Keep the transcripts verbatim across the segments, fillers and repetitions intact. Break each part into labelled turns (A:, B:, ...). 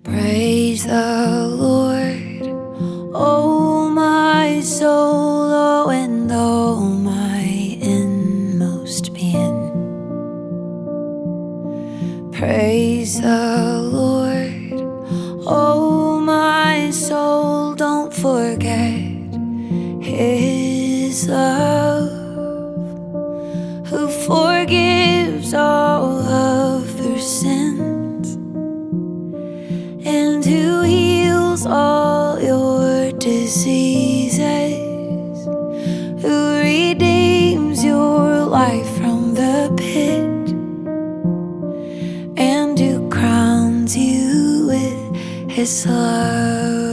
A: Praise the Lord, oh my soul, oh, and all my inmost being. Praise the Lord, oh my soul, don't forget His love, who forgives all of your sins and who heals all your diseases, who redeems your life from the pit and who crowns you with His love.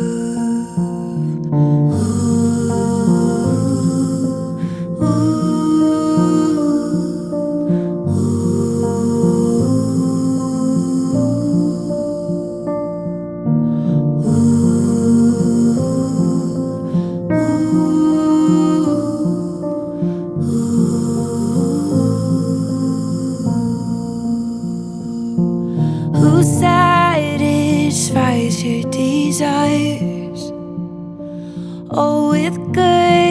A: Who satisfies your desires, oh, with good